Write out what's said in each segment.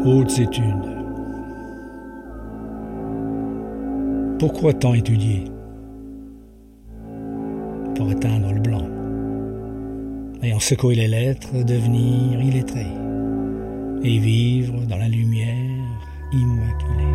Hautes études. Pourquoi tant étudier? Pour atteindre le blanc. Ayant secoué les lettres, devenir illettré et vivre dans la lumière immaculée.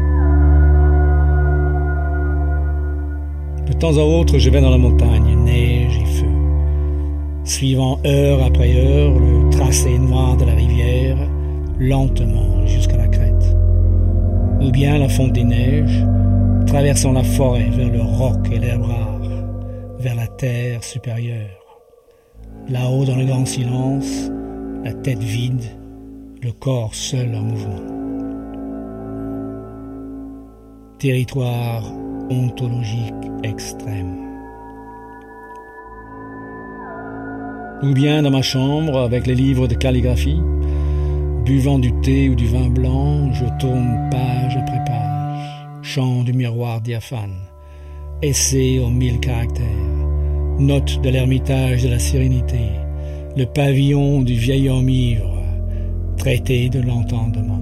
De temps en autre, je vais dans la montagne, neige et feu, suivant heure après heure le tracé noir de la rivière, lentement jusqu'à la crête. Ou bien la fonte des neiges, traversant la forêt vers le roc et l'herbe rare, vers la terre supérieure. Là-haut dans le grand silence, la tête vide, le corps seul en mouvement. Territoire ontologique extrême. Ou bien dans ma chambre, avec les livres de calligraphie, buvant du thé ou du vin blanc, je tourne page après page, chant du miroir diaphane, essai aux 1000 caractères, note de l'ermitage de la sérénité, le pavillon du vieil homme ivre, traité de l'entendement.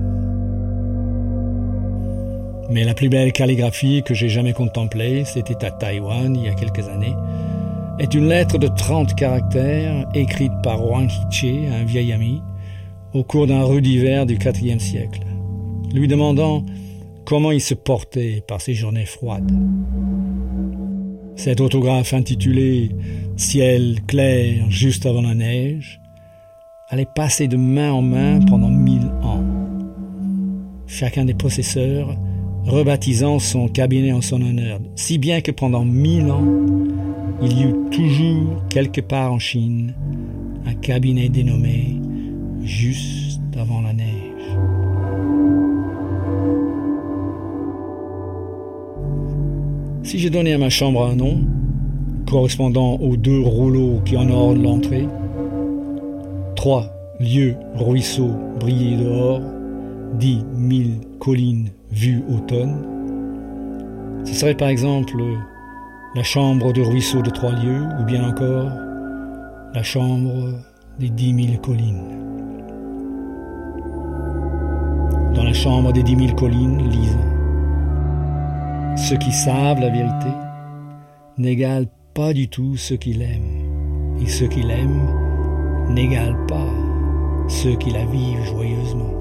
Mais la plus belle calligraphie que j'ai jamais contemplée, c'était à Taïwan il y a quelques années, est une lettre de 30 caractères écrite par Wang Hiche, un vieil ami, au cours d'un rude hiver du IVe siècle, lui demandant comment il se portait par ces journées froides. Cet autographe intitulé « Ciel clair juste avant la neige » allait passer de main en main pendant 1000 ans. Chacun des possesseurs rebaptisant son cabinet en son honneur, si bien que pendant 1000 ans, il y eut toujours quelque part en Chine un cabinet dénommé « Juste avant la neige ». Si je donnais à ma chambre un nom, correspondant aux 2 rouleaux qui en ornent l'entrée, 3 lieux, ruisseaux, brillés dehors, 10 000 collines vues automne, ce serait par exemple la chambre du ruisseau de 3 lieues, ou bien encore la chambre des 10 000 collines. Dans la chambre des 10 000 collines, lisant. Ceux qui savent la vérité n'égalent pas du tout ceux qui l'aiment, et ceux qui l'aiment n'égalent pas ceux qui la vivent joyeusement.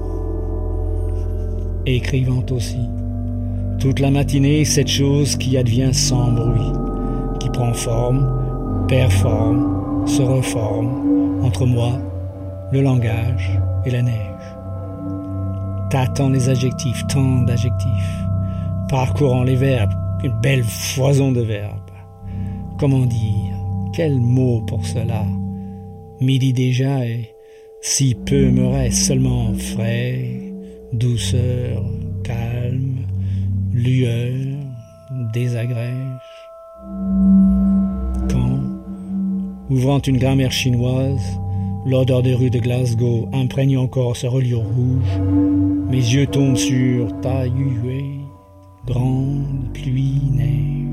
Écrivant aussi, toute la matinée, cette chose qui advient sans bruit, qui prend forme, perd forme, se reforme, entre moi, le langage et la neige. Tâtant les adjectifs, tant d'adjectifs, parcourant les verbes, une belle foison de verbes. Comment dire, quel mot pour cela? Midi déjà et si peu me reste, seulement frais, douceur, calme, lueur, désagrège. Quand, ouvrant une grammaire chinoise, l'odeur des rues de Glasgow imprègne encore ce reliure rouge, mes yeux tombent sur Taiyue, grande pluie neige.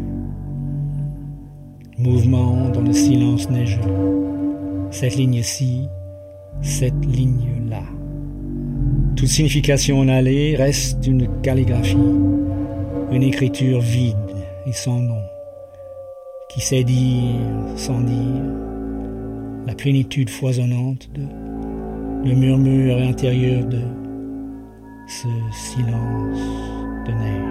Mouvement dans le silence neigeux. Cette ligne-ci, cette ligne-là. Toute signification en allée reste une calligraphie, une écriture vide et sans nom, qui sait dire sans dire, la plénitude foisonnante de, le murmure intérieur de ce silence de neige.